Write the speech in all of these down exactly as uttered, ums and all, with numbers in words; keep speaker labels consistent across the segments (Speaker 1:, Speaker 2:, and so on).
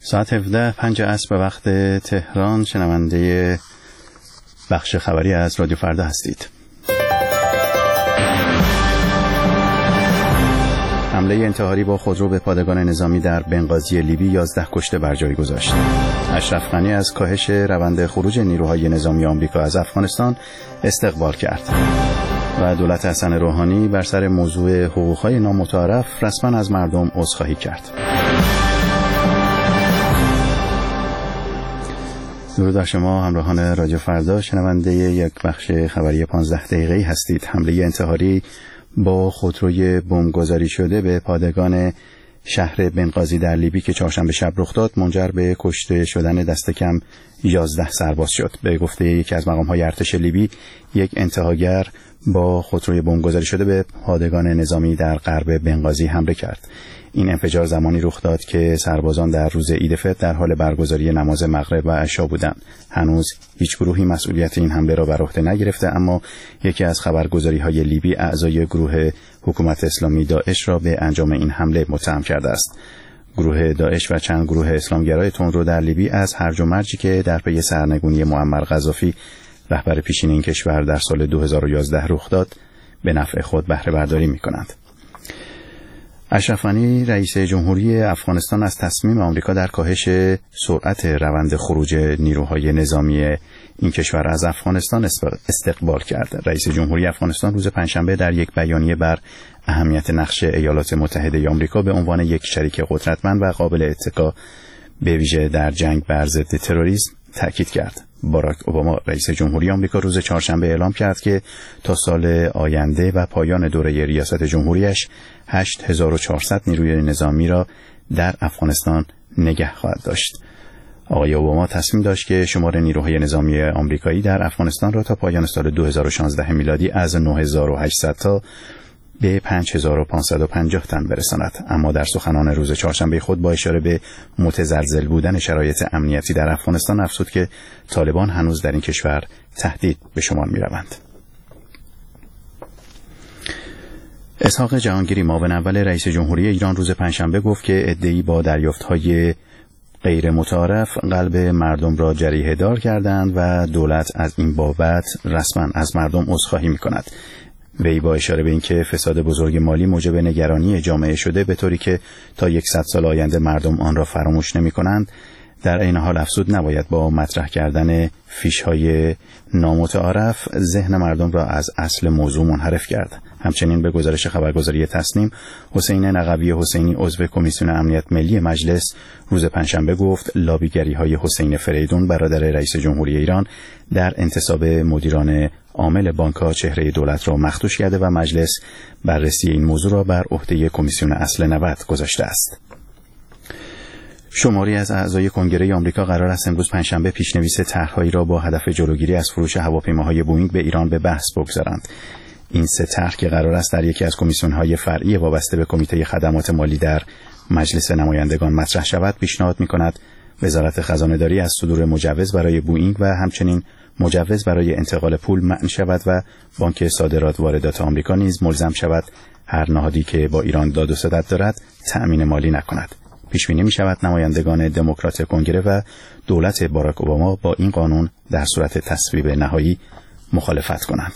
Speaker 1: ساعت هفده پنج عصر به وقت تهران شنونده بخش خبری از رادیو فردا هستید. حمله انتحاری با خودرو به پادگان نظامی در بنغازی لیبی یازده کشته بر جای گذاشت. اشرف غنی از کاهش روند خروج نیروهای نظامی آمریکا از افغانستان استقبال کرد و دولت حسن روحانی بر سر موضوع حقوق‌های نامتعارف رسما از مردم عذرخواهی کرد. درود بر شما همراهان رادیو فردا، شنونده یک بخش خبری پانزده دقیقه‌ای هستید. حمله انتحاری با خودروی بمبگذاری شده به پادگان شهر بنغازی در لیبی که چهارشنبه شب رخ داد منجر به کشته شدن دست کم یازده سرباز شد. به گفته یکی از مقام‌های ارتش لیبی، یک انتحاگر با خودروی بمبگذاری شده به پادگان نظامی در غرب بنغازی حمله کرد. این انفجار زمانی رخ داد که سربازان در روز عید فطر در حال برگزاری نماز مغرب و عشا بودند. هنوز هیچ گروهی مسئولیت این حمله را بر عهده نگرفته، اما یکی از خبرگزاری‌های لیبی اعضای گروه حکومت اسلامی داعش را به انجام این حمله متهم کرده است. گروه داعش و چند گروه اسلامگرای تندرو در لیبی از هرج و مرجی که در پی سرنگونی معمر قذافی رهبر پیشین این کشور در سال دو هزار و یازده رخ داد به نفع خود بهره برداری می‌کنند. اشرف غنی رئیس جمهوری افغانستان از تصمیم آمریکا در کاهش سرعت روند خروج نیروهای نظامی این کشور از افغانستان استقبال کرد. رئیس جمهوری افغانستان روز پنجشنبه در یک بیانیه بر اهمیت نقش ایالات متحده آمریکا به عنوان یک شریک قدرتمند و قابل اتکا به ویژه در جنگ بر ضد تروریسم تأکید کرد. باراک اوباما رئیس جمهوری آمریکا روز چهارشنبه اعلام کرد که تا سال آینده و پایان دوره ریاست جمهوریش هشت هزار و چهارصد نیروی نظامی را در افغانستان نگه خواهد داشت. آقای اوباما تصمیم داشت که شمار نیروهای نظامی آمریکایی در افغانستان را تا پایان سال دو هزار و شانزده میلادی از نه هزار و هشتصد تا به پنج هزار و پانصد و پنجاه تن برساند. اما در سخنان روز چهارشنبه خود با اشاره به متزلزل بودن شرایط امنیتی در افغانستان افزود که طالبان هنوز در این کشور تهدید به شمار می‌روند. اسحاق جهانگیری معاون اول رئیس جمهوری ایران روز پنجشنبه گفت که عده‌ای با دریافت‌های غیر متعارف قلب مردم را جریحه دار کردند و دولت از این بابت رسما از مردم عذرخواهی می‌کند. وی با اشاره به اینکه فساد بزرگ مالی موجب نگرانی جامعه شده به طوری که تا صد سال آینده مردم آن را فراموش نمی‌کنند، در این حال افزود نباید با مطرح کردن فیش‌های نامتعارف ذهن مردم را از اصل موضوع منحرف کرد. همچنین به گزارش خبرگزاری تصنیم، حسین نقوی حسینی عضو کمیسیون امنیت ملی مجلس روز پنجشنبه گفت لابیگری‌های حسین فریدون برادر رئیس جمهوری ایران در انتصاب مدیران عامل بانک‌ها چهره دولت را مخدوش کرده و مجلس بررسی این موضوع را بر عهده کمیسیون اصل نود گذاشته است. شماری از اعضای کنگره آمریکا قرار است امروز پنجشنبه پیشنویس طرح‌هایی را با هدف جلوگیری از فروش هواپیماهای بوئینگ به ایران به بحث بگذارند. این سه طرح که قرار است در یکی از کمیسیون‌های فرعی وابسته به کمیته خدمات مالی در مجلس نمایندگان مطرح شود، پیشنهاد می‌کند وزارت خزانه‌داری از صدور مجوز برای بوئینگ و همچنین مجوز برای انتقال پول منع شود و بانک صادرات واردات آمریکا نیز ملزم شود هر نهادی که با ایران داد و ستد دارد تأمین مالی نکند. پیش بینی می‌شود نمایندگان دموکرات کنگره و دولت باراک اوباما با این قانون در صورت تصویب نهایی مخالفت کنند.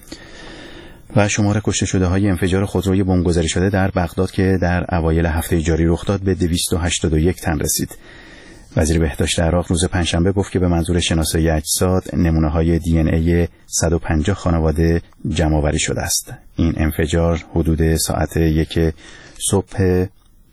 Speaker 1: و شمار کشته شده های انفجار خودروی بمبگذاری شده در بغداد که در اوایل هفته جاری رخ داد به دویست و هشتاد و یک تن رسید. وزیر بهداشت عراق روز پنجشنبه گفت که به منظور شناسایی اجساد نمونه‌های دی ان ای صد و پنجاه خانواده جمع‌آوری شده است. این انفجار حدود ساعت یک صبح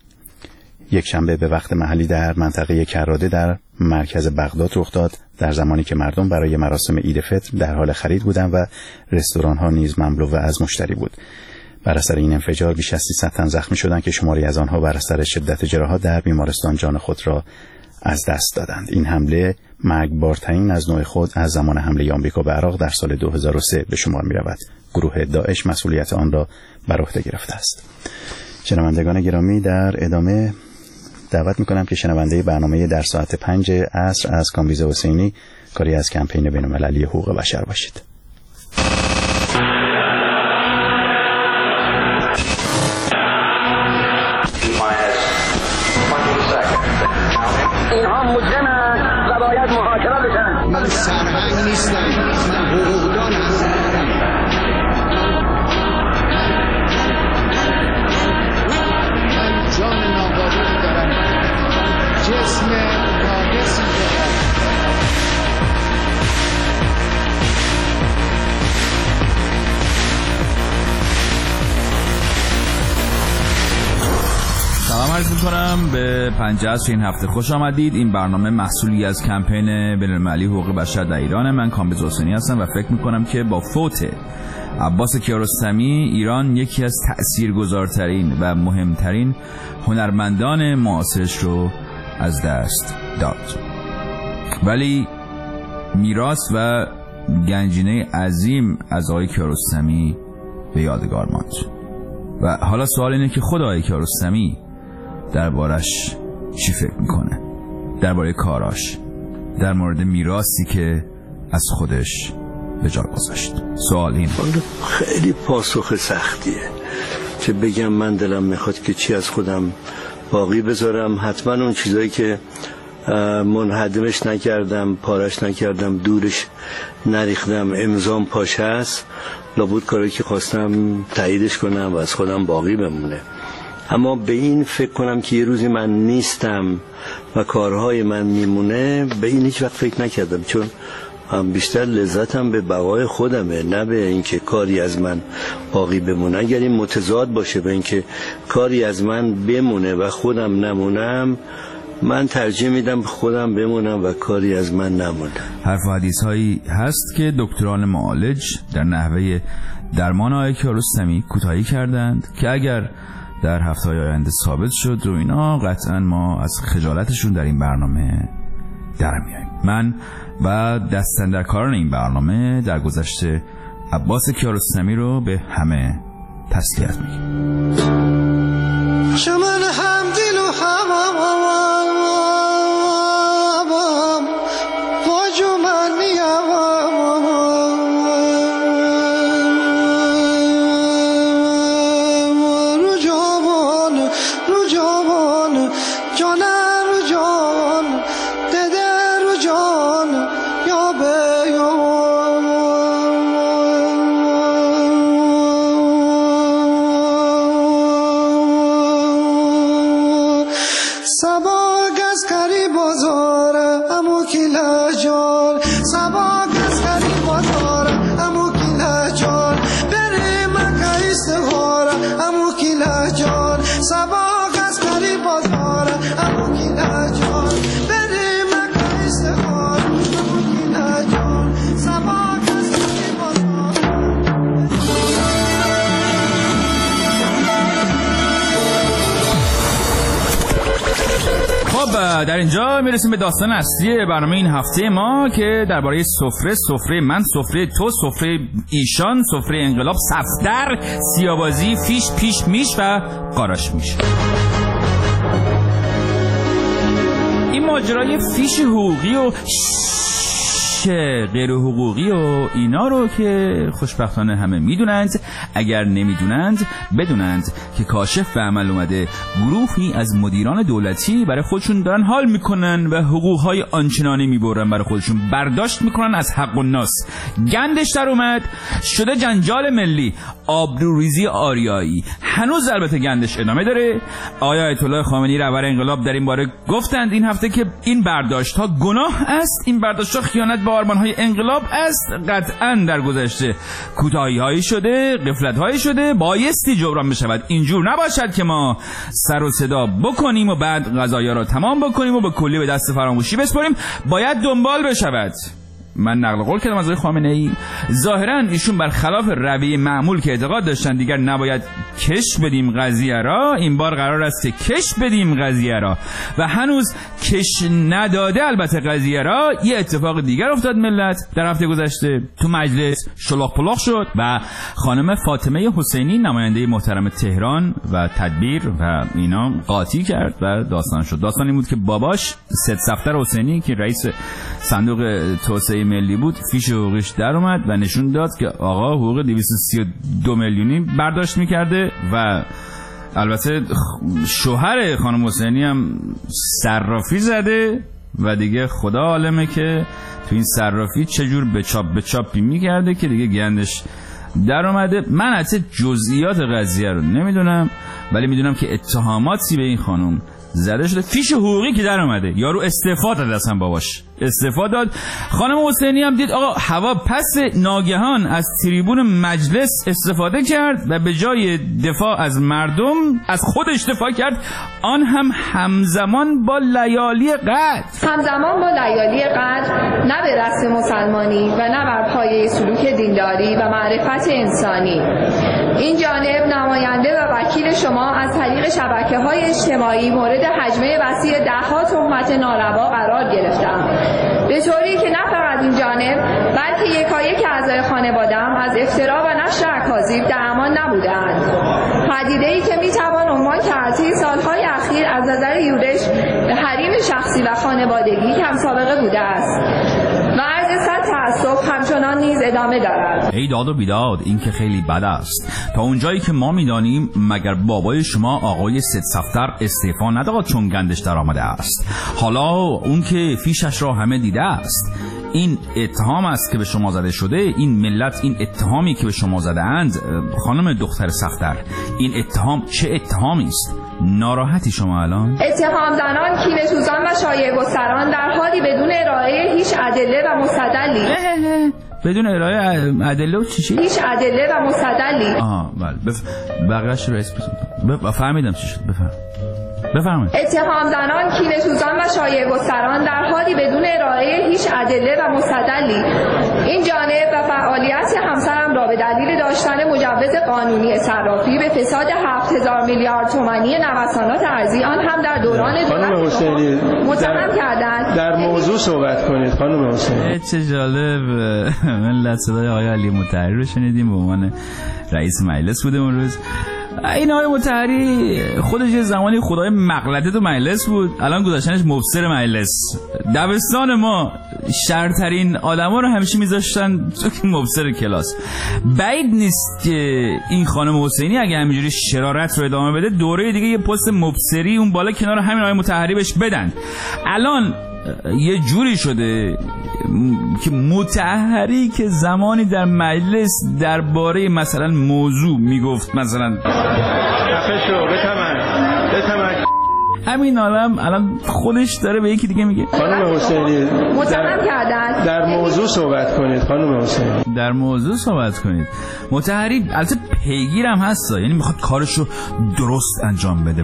Speaker 1: یک شنبه به وقت محلی در منطقه کراده در مرکز بغداد رخ داد، در زمانی که مردم برای مراسم عید فطر در حال خرید بودند و رستوران‌ها نیز مملو از مشتری بود. بر اثر این انفجار بیش از سیصد تن زخمی شدند که شماری از آنها بر اثر شدت جراحات در بیمارستان جان خود را از دست دادند. این حمله مرگبارترین از نوع خود از زمان حمله آمریکا به عراق در سال دو هزار و سه به شمار می‌رود. گروه داعش مسئولیت آن را بر عهده گرفته است. شنوندگان گرامی، در ادامه دعوت می‌کنم که شنونده برنامه در ساعت پنج عصر از کامبیز حسینی کاری از کمپین بین‌المللی حقوق بشر باشید.
Speaker 2: اینها مجرمند و باید محاکمه بشن.
Speaker 3: من سرهنگ نیستم، من حقوقدان هستم. من جان ناباروری دارم، جسم ناقصی دارم.
Speaker 4: سلام عرض می‌کنم به پنجاه عصر این هفته. خوش آمدید. این برنامه محصولی از کمپین بین‌المللی حقوق بشر در ایران. من کامبیز حسینی هستم و فکر می‌کنم که با فوت عباس کیارستمی ایران یکی از تأثیرگذارترین و مهمترین هنرمندان معاصرش رو از دست داد. ولی میراث و گنجینه عظیم از آقای کیارستمی به یادگار ماند. و حالا سوال اینه که خود آقای کیارستمی دربارش چی فکر میکنه، درباره کاراش، در مورد میراثی که از خودش به جا گذاشت. سوال این
Speaker 5: خیلی پاسخ سختیه که بگم من دلم میخواد که چی از خودم باقی بذارم. حتما اون چیزایی که منهدمش نکردم، پارش نکردم، دورش نریختم، امضام پاشه است، لابد کاری که خواستم تاییدش کنم و از خودم باقی بمونه. اما به این فکر کنم که یه روزی من نیستم و کارهای من میمونه، به این هیچ وقت فکر نکردم، چون بیشتر لذتم به بقای خودمه، نه به اینکه کاری از من باقی بمونه. اگر این متضاد باشه به اینکه کاری از من بمونه و خودم نمونم، من ترجیح میدم خودم بمونم و کاری از من نمونه.
Speaker 4: حرف و حدیث هایی هست که دکتران معالج در نحوه درمان آقای کیارستمی کوتاهی کردند که اگر در هفته‌های آینده ثابت شد رو اینا، قطعا ما از خجالتشون در این برنامه در میاییم. من و دست‌اندرکاران این برنامه در گذشته عباس کیارستمی رو به همه تسلیت میگیم.
Speaker 3: شمن هم دل و هم
Speaker 4: در اینجا میرسیم به داستان اصلی برنامه این هفته ما که درباره سفره، سفره من، سفره تو، سفره ایشان، سفره انقلاب، صفدر، سیاوازی، فیش، پیش، میش و قاراش میشه. این ماجرای فیش حقوقی و غیر حقوقی و اینا رو که خوشبختانه همه میدونند، اگر نمیدونند بدونند که کاشف به عمل اومده. گروهی از مدیران دولتی برای خودشون دارن حال میکنن و حقوقهای آنچنانی میبرن برای خودشون، برداشت میکنن از حق و ناس. گندش در اومد، شده جنجال ملی، آبروریزی آریایی. هنوز البته گندش ادامه داره. آقای آیت الله خامنه‌ای رهبر انقلاب در این باره گفتند این هفته که این برداشت ها گناه است، این برداشت ها خیانت به آرمان‌های انقلاب است. قطعاً در گذشته کوتاهی‌هایی شده، غفلت‌هایی شده، بایستی جبران بشود. اینجور نباشد که ما سر و صدا بکنیم و بعد قضایا را تمام بکنیم و به کلی به دست فراموشی بسپاریم. باید دنبال بشود. من نقل قول کردم از آقای خامنه‌ای، ظاهراً ایشون برخلاف رویه معمول که اعتقاد داشتن دیگر نباید کش بدیم قضیه را، این بار قرار است که کش بدیم قضیه را و هنوز کش نداده البته قضیه را. یه اتفاق دیگر افتاد ملت در هفته گذشته، تو مجلس شلوغ پلوغ شد و خانم فاطمه حسینی نماینده محترم تهران و تدبیر و اینا قاطی کرد و داستان شد. داستان این بود که باباش سید صفدر حسینی که رئیس صندوق توسعه ملی بود، فیش حقوقش در اومد و نشون داد که آقا حقوق دویست و سی و دو میلیونی برداشت میکرده و البته شوهر خانم حسینی هم صرافی زده و دیگه خدا عالمه که تو این صرافی چجور به چاپ به چاپی میکرده که دیگه گندش در اومده. من حتی جزئیات قضیه رو نمیدونم، ولی میدونم که اتهاماتی به این خانم زده شده. فیش حقوقی که در اومده، یارو استعفا داد، اصلا باباش استعفا داد. خانم حسینی هم دید آقا هوا پس، ناگهان از تریبون مجلس استفاده کرد و به جای دفاع از مردم از خودش دفاع کرد، آن هم همزمان با لیالی قدر.
Speaker 6: همزمان با لیالی قدر، نه به رسم مسلمانی و نه بر پایه سلوک دینداری و معرفت انسانی. این جانب نماینده و وکیل شما از طریق شبکه‌های اجتماعی مورد هجمه وسیع ده‌ها تهمت ناروا قرار گرفتم، به طوری که نه فقط این جانب بلکه یکایک اعضای خانواده‌ام از افترا و نشر اکاذیب در امان نبودند. پدیده‌ای که میتوان عنوان کرد طی سالهای اخیر از نظر یورش به حریم شخصی و خانوادگی کم سابقه بوده است و عرض صد تأسف همچنان نیز ادامه دارد.
Speaker 4: ای داد و بیداد، این که خیلی بد است. تا اونجایی که ما میدانیم مگر بابای شما آقای سید صفدر استعفا نداد چون گندش در آمده است؟ حالا اون که فیشش را همه دیده است. این اتهام است که به شما زده شده. این ملت این اتهامی که به شما زده اند خانم دختر صفدر، این اتهام چه اتهامی است؟ ناراحتی شما الان؟
Speaker 6: اتهام زنان، کینه‌توزان و شایعه گستران در حالی بدون ارائه هیچ ادله و مستدلی.
Speaker 4: بدون ارائه ادله و چی چی؟
Speaker 6: هیچ ادله و مستدلی.
Speaker 4: آها بله. بف... بقیه‌اش رو اسم بزن. فهمیدم چی شد. بفهم. بفرمایید.
Speaker 6: اتهام زنان، کینه‌توزان و شایعه گستران در حالی بدون ارائه هیچ ادله و مستدلی. این جانب و فعالیت همسرم را به دلیل داشتن مجوز قانونی صرافی به فساد هفت هزار میلیارد تومانی نوسانات ارزی، آن هم در دوران
Speaker 7: خانم حسینی
Speaker 6: متهم کردند.
Speaker 7: در موضوع صحبت کنید خانم حسینی.
Speaker 4: چه جالب. من صدای آقای علی مطهری رو شنیدیم، به عنوان رئیس مجلس بوده اون روز. این آقای مطهری خودش یه زمانی خدای مغلطه تو مجلس بود، الان گذاشتنش مفسر مجلس. دبستان ما شرطرین آدما رو همیشه میذاشتن تو مفسر کلاس. بعید نیست که این خانم حسینی اگه همینجوری شرارت رو ادامه بده، دوره دیگه یه پست مفسری اون بالا کنار همین آقای مطهری بهش بدن. الان یه جوری شده که مطهری که زمانی در مجلس درباره مثلا موضوع میگفت، مثلا
Speaker 7: خفه شو بتمن بتمن،
Speaker 4: همین عالم الان خودش داره به یکی دیگه میگه.
Speaker 7: خانم حسینی
Speaker 6: متهم کردن.
Speaker 7: در موضوع صحبت کنید خانم حسینی.
Speaker 4: در موضوع صحبت کنید. مطهری البته پیگیرم هستا، یعنی میخواد کارشو درست انجام بده،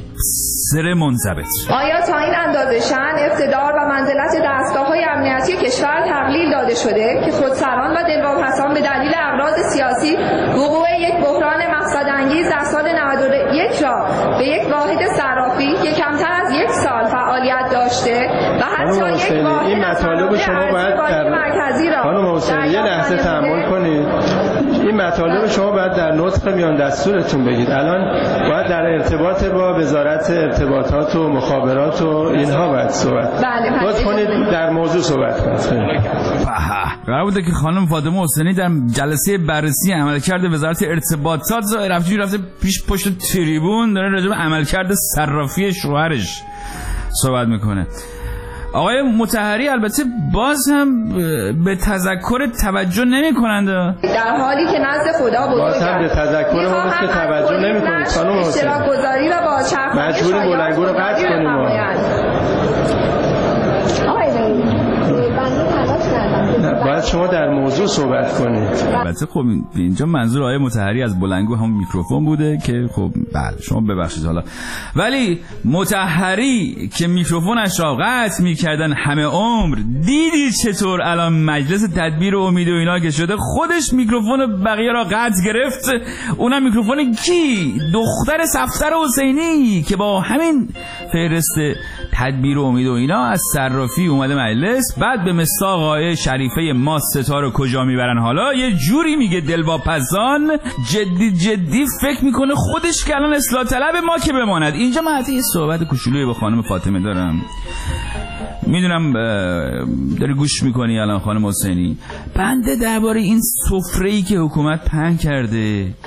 Speaker 4: مبصر منضبط.
Speaker 6: آیا تا این اندازه شأن، اقتدار و منزلت دستگاه‌های امنیتی کشور تقلیل داده شده که خودسران و دلواپسان به دلیل اغراض سیاسی وقوع یک بحران مقصدانگیز در سال نود و یک را به یک واحد صرافی که کمتر از یک سال فعالیت داشته و حتی یک واحد
Speaker 7: این مطالب شما باید در
Speaker 6: مرکزی را
Speaker 7: خانم حسینی یه لحظه تحمل کنید. این مطالب شما باید در نطق میان دستورتون بگید. الان باید در ارتباط با وزارت ارتباطات و مخابرات و اینها باید صحبت.
Speaker 6: بله
Speaker 7: لطف کنید در موضوع صحبت کنید.
Speaker 4: قرار بوده که خانم فاطمه حسینی در جلسه بررسی عملکرد وزارت ارتباطات رفته رفته پیش پشت تریبون داره راجع به عملکرد صرافی شوهرش صحبت میکنه. آقای مطهری البته باز هم به تذکر توجه نمی کنند،
Speaker 6: در حالی که نزد خدا بزرگ
Speaker 7: باز هم به تذکر ما که توجه نمی کنید خانم حسینی.
Speaker 6: اشتراک گذاری و بازچرخانی
Speaker 7: مجبوریم بلنگو رو قطع کنیم.
Speaker 6: آقای بنده تلاش کردم.
Speaker 7: باید شما در موضوع صحبت کنید.
Speaker 4: البته خب اینجا منظور آقای مطهری از بلنگو هم میکروفون بوده که خب بله شما ببخشید حالا، ولی مطهری که میکروفونش را قطع میکردن همه عمر، دیدی چطور الان مجلس تدبیر و امید و اینا که شده خودش میکروفون بقیه را قطع گرفت؟ اونم میکروفون کی؟ دختر صفدر حسینی که با همین فهرست تدبیر و امید و اینا از صرافی اومده مجلس، بعد به مصداق آیه شریفه ما ستاره کجا میبرن. حالا یه جوری میگه دلواپسان، جدی جدی فکر میکنه خودش که الان اصلاح طلب ما که بماند. اینجا من حتی یه صحبت کوچولویی با خانم فاطمه دارم، میدونم داری گوش میکنی الان خانم حسینی. بنده درباره این سفره‌ای که حکومت پهن کرده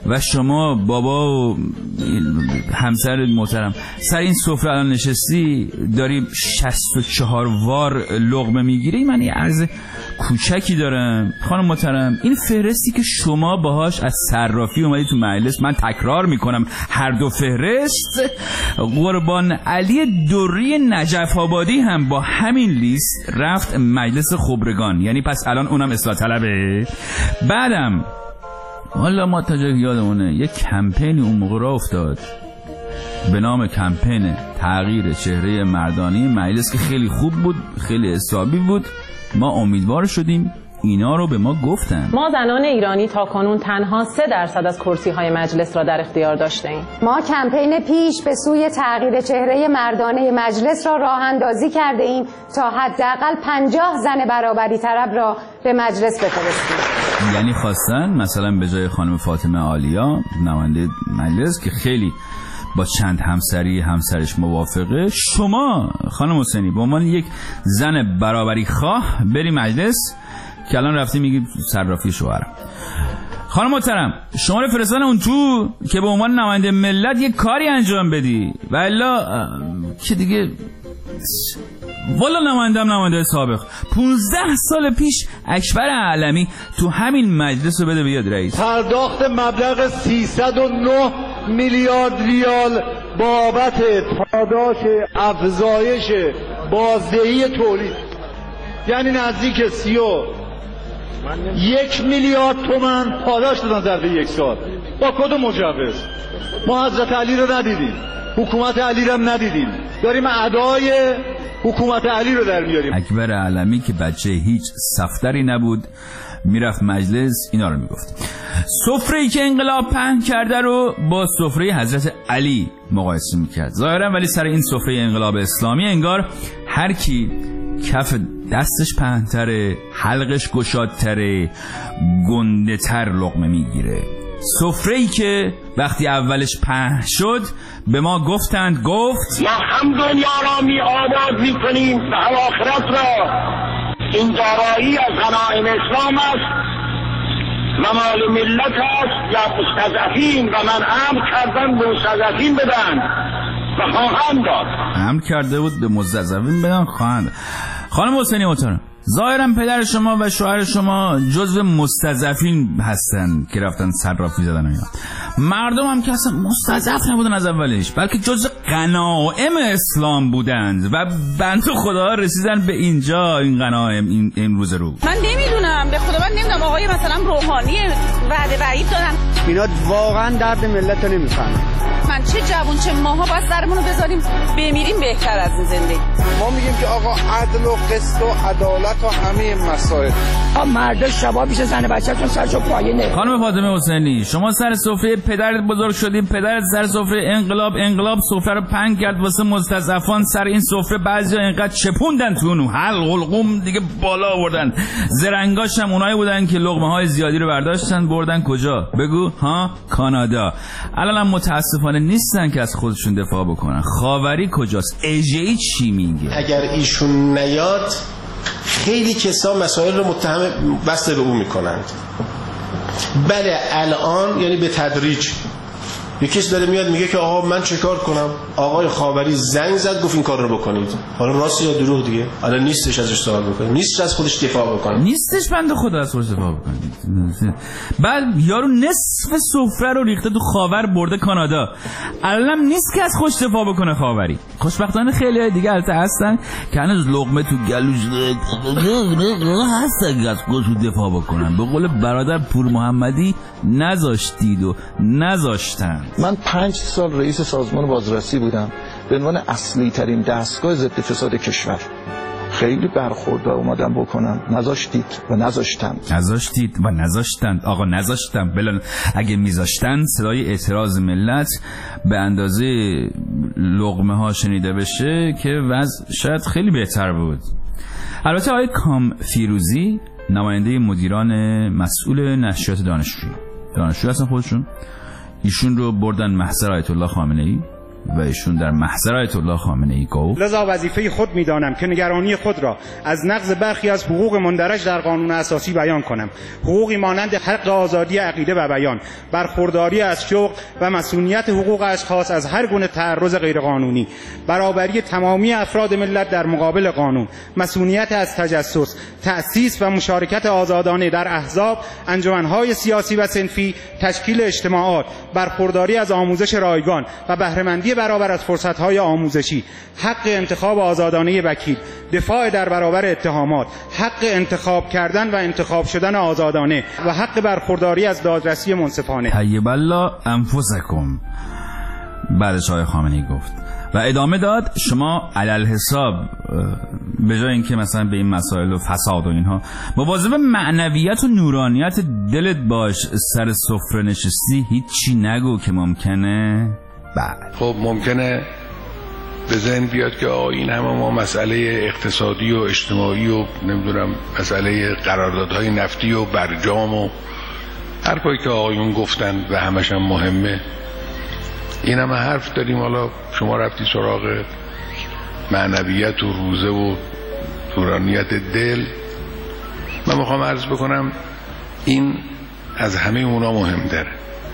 Speaker 4: و شما بابا و همسر محترم سر این سفره الان نشستی داری شصت و چهار وار لقمه میگیری. من یه عرض کوچکی دارم خانم محترم، این فهرستی که شما باهاش از صرافی اومدی تو مجلس، من تکرار میکنم هر دو فهرست، قربان علی دوری نجف آبادی هم با همین لیست رفت مجلس خبرگان، یعنی پس الان اونم اصلاح طلبه. بعدم والا ما تا جایی یادمونه یک کمپینی اون موقع راه افتاد به نام کمپین تغییر چهره مردانی مجلس که خیلی خوب بود، خیلی حسابی بود. ما امیدوار شدیم، اینا رو به ما گفتن.
Speaker 8: ما زنان ایرانی تا کنون تنها سه درصد از کرسی های مجلس را در اختیار داشته ایم.
Speaker 9: ما کمپین پیش به سوی تغییر چهره مردانه مجلس را راه اندازی کرده ایم تا حداقل پنجاه زن برابری طلب را به مجلس بفرستیم.
Speaker 4: یعنی خواستن مثلا به جای خانم فاطمه عالیا نماینده مجلس که خیلی با چند همسری همسرش موافقه، شما خانم حسینی به عنوان یک زن برابری خواه بری مجلس که الان رفتی میگی صرافی شوهرم. خانم محترم شما رو فرستادن اون تو که به عنوان نماینده ملت یک کاری انجام بدی و الا که دیگه والا نمایندم نماینده سابق پونزده سال پیش اکبر علمی تو همین مجلس رو بده بیاد رئیس.
Speaker 10: پرداخت مبلغ سیصد و نه میلیارد ریال بابت پاداش افزایش بازدهی تولید، یعنی نزدیک سی و یک میلیارد تومان پاداش دادن ظرف یک سال. با کدوم مجوز؟ ما حضرت علی رو ندیدیم، حکومت علی رو هم ندیدیم، داریم ادای حکومت علی رو در میاریم.
Speaker 4: اکبر علمی که بچه هیچ صفدری نبود میرفت مجلس اینا رو میگفت. سفره‌ای که انقلاب پهن کرده رو با سفره حضرت علی مقایسه میکرد ظاهرا، ولی سر این سفره انقلاب اسلامی انگار هر کی کف دستش پهن‌تره، حلقش گشادتره، گنده تر لقمه میگیره. سفره‌ای که وقتی اولش پهن شد به ما گفتند گفت
Speaker 2: ما هم دنیا را می آباد می کنیم و هم آخرت را. این دارایی از غنایم اسلام است و مال ملت است یا مستضعفین، و من امر کردم به مستضعفین بدن و خواهم داد.
Speaker 4: امر کرده بود به مستضعفین بدن خواهند. خانم حسینی محترم ظاهرا پدر شما و شوهر شما جزو مستضعفین هستن که رفتن صرافی زدن اینا. مردم هم که اصلا مستضعف نبودن از اولش، بلکه جزو غنایم اسلام بودند و بنده خدا رسیدن به اینجا این غنایم این, این روز رو.
Speaker 11: من نمیدونم، به خدا من نمیدونم آقای مثلا روحانی وعده وعید دادن،
Speaker 12: اینا واقعا درد ملت رو نمیفهمن.
Speaker 11: من چه جوون چه ماها باید سرمون رو بذاریم بمیریم بهتر از این زندگی.
Speaker 13: ما میگیم که آقا عدل و قسط و عدالت و همه مسائل.
Speaker 12: آ مرد شباب میشه زن بچه‌تون سرشو پایینه.
Speaker 4: خانم فاطمه حسینی شما سر سفره پدرت بزرگ شدیم، پدرت سر سفره انقلاب انقلاب سفره رو پنگ کرد واسه مستضعفان. سر این سفره بعضیا اینقدر چپوندن تو اون حلق القم دیگه بالا آوردن. زرنگاش هم اونایی بودن که لقمه های زیادی رو برداشتن بردن کجا؟ بگو ها کانادا. الانم متاسفانه نیستن که از خودشون دفاع بکنن. خاوری کجاست؟ اژه‌ای چی میگه؟
Speaker 14: اگر ایشون نیاد خیلی کسا مسائل رو متهم بسته به او میکنند. بله الان یعنی به تدریج یکی کسی داره میاد میگه که آقا من چه کار کنم؟ آقای خاوری زنگ زد گفت این کار رو بکنید. حالا راست یا دروغ دیگه؟ الان نیستش ازش سوال بکنید، نیستش از خودش دفاع بکنه،
Speaker 4: نیستش بنده خدا از خودش دفاع بکنه. بعد یارو نصف سفره رو ریخته تو خاور برده کانادا، الان نیست که از خودش دفاع بکنه. خاوری خوشبختانه خیلی دیگه البته هستن که هنوز لقمه تو گلوش هستن که از خودشون دفاع بکنن. به قول برادر پور محمدی نذاشتید و نذاشتن.
Speaker 15: من پنج سال رئیس سازمان بازرسی بودم به عنوان اصلی ترین دستگاه ضد فساد کشور. خیلی برخوردار اومدم بکنم، نذاشتید و نذاشتم.
Speaker 4: نذاشتید و نذاشتند. آقا نذاشتم بلن اگه میذاشتن صدای اعتراض ملت به اندازه لقمه ها شنیده بشه که وضع شاید خیلی بهتر بود. البته آقای کام فیروزی نماینده مدیران مسئول نشریات دانشجویی دانشجو هستن خودشون، ایشون رو بردن محضر آیت الله خامنه ای و ایشون در محضر آیت الله خامنه ای گفت:
Speaker 16: لذا وظیفه خود می‌دانم که نگرانی خود را از نقض برخی از حقوق مندرج در قانون اساسی بیان کنم. حقوقی مانند حق آزادی عقیده و بیان، برخورداری از شغل و مسئولیت حقوق اشخاص از هر گونه تعرض غیرقانونی، برابری تمامی افراد ملت در مقابل قانون، مسئولیت از تجسس، تأسیس و مشارکت آزادانه در احزاب، انجمن‌های سیاسی و صنفی، تشکیل اجتماعات، برخورداری از آموزش رایگان و بهره‌مندی برابر از فرصت‌های آموزشی، حق انتخاب آزادانه وکیل، دفاع در برابر اتهامات، حق انتخاب کردن و انتخاب شدن آزادانه و حق برخورداری از دادرسی منصفانه.
Speaker 4: طیب الله انفسکم. بعدش آقای خامنه‌ای گفت و ادامه داد: شما علل حساب به جای اینکه مثلا به این مسائل و فساد و اینها مواظب معنویت و نورانیت دلت باش، سر سفره نشستی هیچی نگو که ممکنه بعد
Speaker 17: خب ممکنه به ذهن بیاد که آقا این همه ما مسئله اقتصادی و اجتماعی و نمیدونم مسئله قراردادهای نفتی و برجام و حرفایی که آقایون گفتن و همش هم مهمه، این همه حرف داریم، حالا شما رفتی سراغ معنویت و روزه و نورانیت دل. من میخوام عرض بکنم این از همه اونا مهم داره.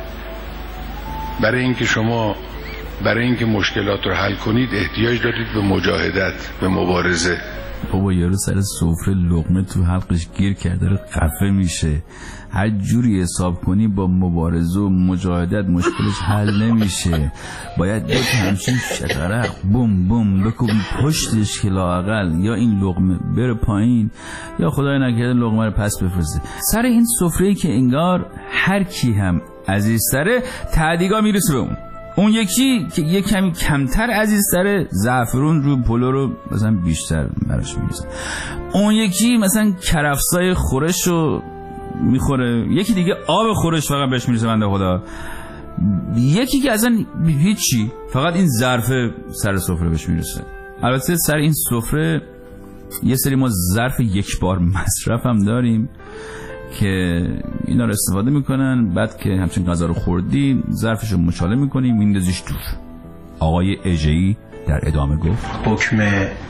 Speaker 17: برای اینکه شما برای اینکه مشکلات رو حل کنید احتیاج دارید به مجاهدت، به مبارزه.
Speaker 4: بابا یارو سر سفره لقمه تو حلقش گیر کرده رو خفه میشه. هر جوری حساب کنی با مبارزه و مجاهدت مشکلش حل نمیشه. باید دو تا همچین شقرق بوم بوم بکوبی پشتش که لااقل یا این لقمه بره پایین یا خدای نکرده لقمه رو پس بفرسته. سر این سفره‌ای که انگار هر کی هم عزیزتره تعدیگا میرسه به اون. اون یکی که یه کمی کمتر عزیزتره زعفرون رو پلو رو مثلا بیشتر براش میرسه. اون یکی مثلا کرفسای خورش رو میخوره، یکی دیگه آب خورش فقط بهش میرسه بنده خدا، یکی که اصلا هیچی، فقط این ظرف سر سفره بهش میرسه. البته سر این سفره یه سری ما ظرف یک بار مصرف هم داریم که اینا رو استفاده میکنن، بعد که همچین غذا رو خوردی ظرفش رو مچاله میکنی میندازیش دور. آقای اژه‌ای در ادامه گفت:
Speaker 18: حکم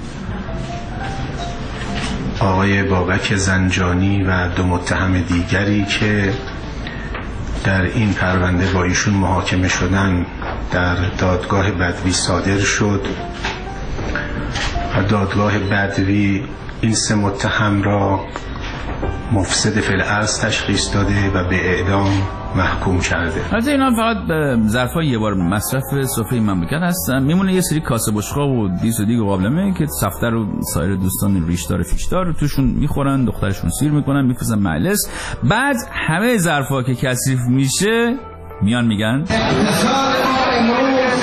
Speaker 18: آقای بابک زنجانی و دو متهم دیگری که در این پرونده با ایشون محاکمه شدن در دادگاه بدوی صادر شد و دادگاه بدوی این سه متهم را مفسد فی الارض تشخیص داده و به اعدام محکوم کرده.
Speaker 4: البته اینا فقط ظرفای یه بار مصرف سفره مملکت هستن. میمونه یه سری کاسه بشقاب و دیس و دیگ و قابلمه که سفتر و سایر دوستان ریشدار فیشدار توشون میخورن، دخترشون سیر میکنن، میفرستن مجلس. بعد همه ظرفا که کثیف میشه میان میگن
Speaker 3: اقتصاد ما امروز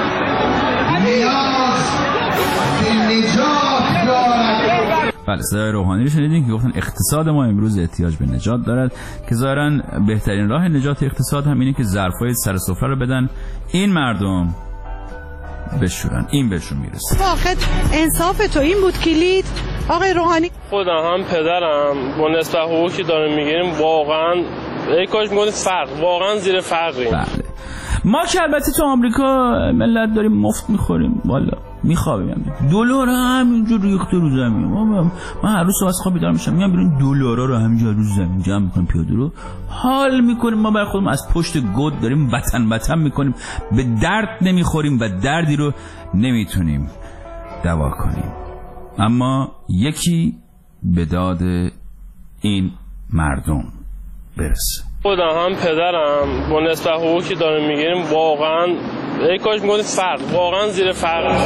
Speaker 3: نیاز به نجات دارد.
Speaker 4: بله، صدای روحانی رو شنیدین که گفتن اقتصاد ما امروز احتیاج به نجات دارد، که ظاهراً بهترین راه نجات اقتصاد هم اینه که ظرفای سر سفره رو بدن این مردم بشورن، این بهشون میرسه.
Speaker 19: واقعا انصاف تو این بود کلید آقای روحانی.
Speaker 20: خودم هم پدرم با نسبت حقوقی که داریم میگیریم واقعا ای کاش میگفتید فرق، واقعا زیر فرقیم.
Speaker 4: بله. ما که البته تو آمریکا ملت داریم مفت میخوریم، والا میخوابیم، دلار همینجور ریخته رو زمین. من هر روز از خواب بیدار میشم میام بیرون دلارا رو همینجا رو زمین جمع میکنیم، پیاده رو حال میکنیم. ما برای خودمون از پشت گود داریم وطن وطن میکنیم، به درد نمیخوریم و دردی رو نمیتونیم دوا کنیم. اما یکی به داد این مردم برسه.
Speaker 20: خودم هم پدرم با نسبت حقوقی که داریم میگیریم واقعا ای کاش میگفتید فرق، واقعا زیر فرق.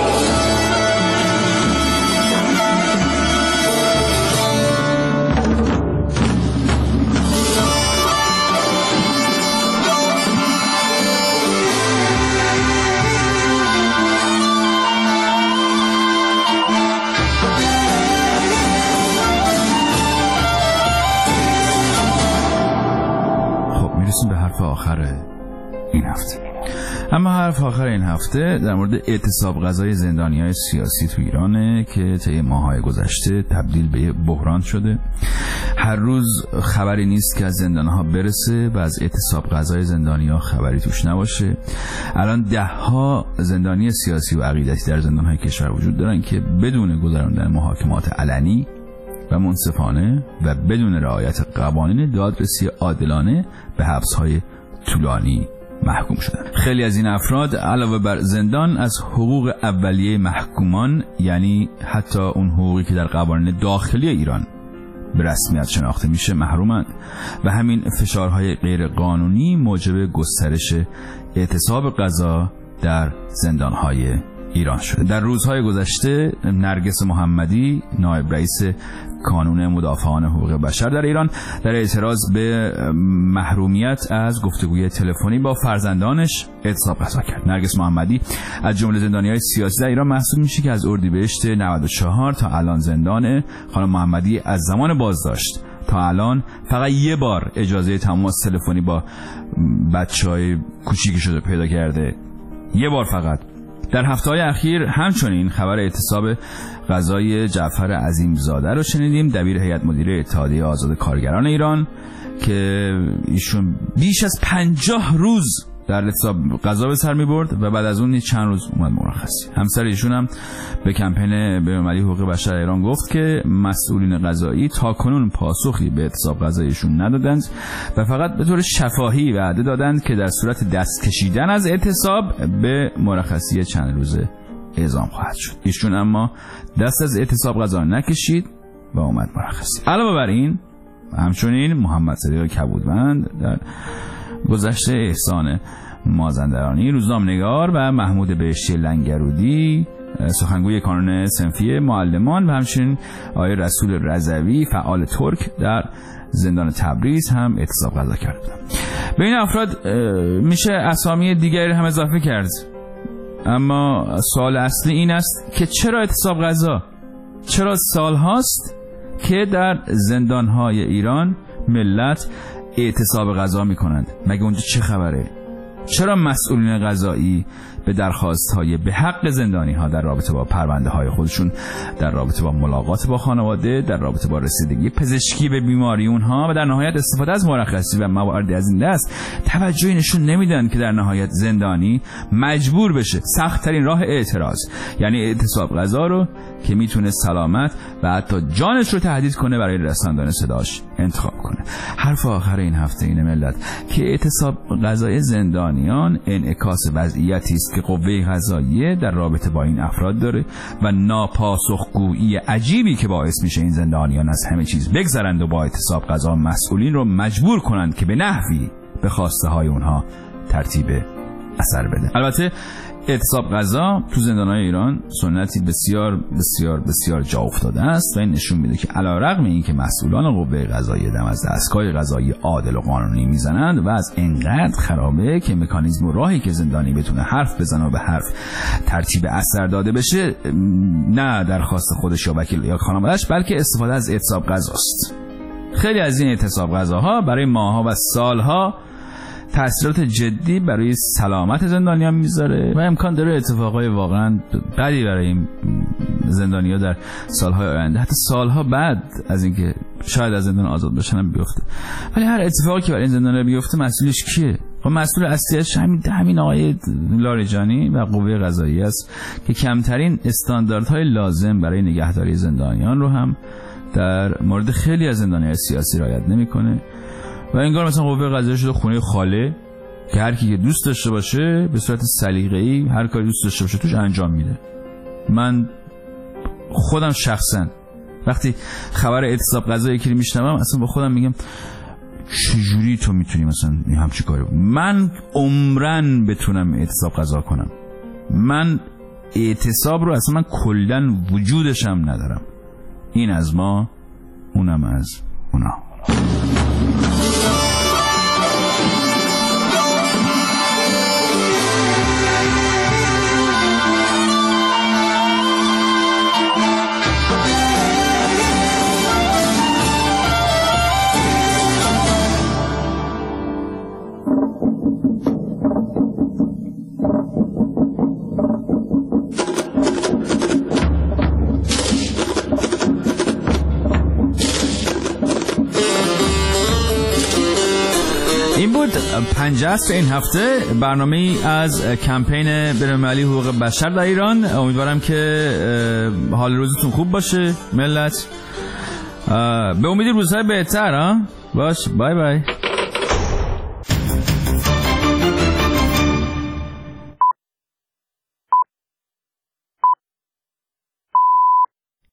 Speaker 4: به حرف آخر این هفته. اما حرف آخر این هفته در مورد اعتصاب غذای زندانیای سیاسی تو ایرانه که طی ماه‌های گذشته تبدیل به بحران شده. هر روز خبری نیست که از زندان‌ها برسه و از اعتصاب غذای زندانی‌ها خبری توش نباشه. الان ده‌ها زندانی سیاسی و عقیدتی در زندان‌های کشور وجود دارن که بدون گذراندن محاکمات علنی و منصفانه و بدون رعایت قوانین دادرسی عادلانه به حبس‌های طولانی محکوم شدن. خیلی از این افراد علاوه بر زندان از حقوق اولیه محکومان، یعنی حتی اون حقوقی که در قوانین داخلی ایران به رسمیت شناخته میشه، محرومند و همین فشارهای غیر قانونی موجب گسترش اعتصاب غذا در زندانهای ایران شده. در روزهای گذشته نرگس محمدی، نایب رئیس کانون مدافعان حقوق بشر در ایران، در اعتراض به محرومیت از گفتگوی تلفنی با فرزندانش اعتصاب غذا کرد. نرگس محمدی از جمله زندانیای سیاسی در ایران محسوب میشه که از اردیبهشت نود و چهار تا الان زندانه. خانم محمدی از زمان بازداشت تا الان فقط یه بار اجازه تماس تلفنی با بچهای کوچیکی شده پیدا کرده، یه بار فقط. در هفته‌های اخیر همچنین خبر اعتصاب غذای جعفر عظیمزاده رو شنیدیم، دبیر هیئت مدیره اتحادیه آزاد کارگران ایران، که ایشون بیش از پنجاه روز در اعتصاب غذا به سر می‌برد و بعد از اون چند روز اومد مرخصی. همسر ایشون هم به کمپین بین‌المللی حقوق بشر ایران گفت که مسئولین قضایی تاکنون پاسخی به اعتصاب غذایشون ندادند و فقط به طور شفاهی وعده دادند که در صورت دست کشیدن از اعتصاب به مرخصی چند روزه اعزام خواهد شد. ایشون اما دست از اعتصاب غذا نکشید و اومد مرخصی. علاوه بر این همچنین محمد صدیق کبودوند در گذشته، احسان مازندرانی روزنامه‌نگار و محمود بهشتی لنگرودی سخنگوی کانون صنفی معلمان و همچنین آقای رسول رضوی فعال ترک در زندان تبریز هم اعتصاب غذا کرد. به این افراد میشه اسامی دیگری هم اضافه کرد، اما سوال اصلی این است که چرا اعتصاب غذا؟ چرا سال هاست که در زندانهای ایران ملت اعتصاب غذا میکنند؟ مگه اونجا چه خبره؟ چرا مسئولین قضایی به درخواست‌های به حق زندانی‌ها در رابطه با پرونده‌های خودشون، در رابطه با ملاقات با خانواده، در رابطه با رسیدگی پزشکی به بیماری اونها و در نهایت استفاده از مرخصی و مواردی از این دست توجهی نشون نمیدن که در نهایت زندانی مجبور بشه سخت‌ترین راه اعتراض، یعنی اعتصاب غذا رو که میتونه سلامت و حتی جانش رو تهدید کنه، برای رساندن صداش انتخاب کنه. حرف آخر این هفته اینه ملت که اعتصاب غذای زندانیان انعکاس وضعیتی است که قوه قضاییه در رابطه با این افراد داره و ناپاسخگویی عجیبی که باعث میشه این زندانیان از همه چیز بگذرند و با اعتصاب غذا مسئولین رو مجبور کنند که به نحوی به خواسته های اونها ترتیب اثر بده. البته اعتصاب غذا تو زندان‌های ایران سنتی بسیار بسیار بسیار جا افتاده است و این نشون میده که علیرغم اینکه مسئولان قوه قضاییه دم از دستگاه قضایی عادل و قانونی میزنند و از انقدر خرابه که مکانیزم و راهی که زندانی بتونه حرف بزنه و به حرف ترتیب اثر داده بشه نه درخواست خودش یا وکیل یا خانواده‌اش، بلکه استفاده از اعتصاب غذاست. خیلی از این اعتصاب غذاها برای ماه‌ها و سال‌ها تأثیرات جدی برای سلامت زندانیان میذاره و امکان داره اتفاقای واقعا بدی برای این زندانیان در سالهای آینده، حتی سالها بعد از اینکه شاید از زندان آزاد بشن هم بیفته. ولی هر اتفاقی که برای این زندانیان بیفته مسئولش کیه؟ و مسئول اصلیش همین همین آقای لاریجانی و قوه قضاییه است که کمترین استانداردهای لازم برای نگهداری زندانیان رو هم در مورد خیلی از زندانیان سیاسی رعایت نمیکنه و انگار مثلا قوه قضاییه شده خونه خاله که هر کی که دوست داشته باشه به صورت سلیقه‌ای هر کاری دوست داشته باشه توش انجام میده. من خودم شخصا وقتی خبر اعتصاب غذایی که میشنوم اصلا با خودم میگم چجوری تو میتونی مثلا همچین کاری؟ من عمرن بتونم اعتصاب غذا کنم؟ من اعتصاب رو اصلا من کلا وجودشم ندارم. این از ما، اونم از اونا. بود پنجاه است این هفته، برنامه ای از کمپین بین‌المللی حقوق بشر در ایران. امیدوارم که حال روزتون خوب باشه ملت، به امید روزهای بهتر. ها باش، بای بای.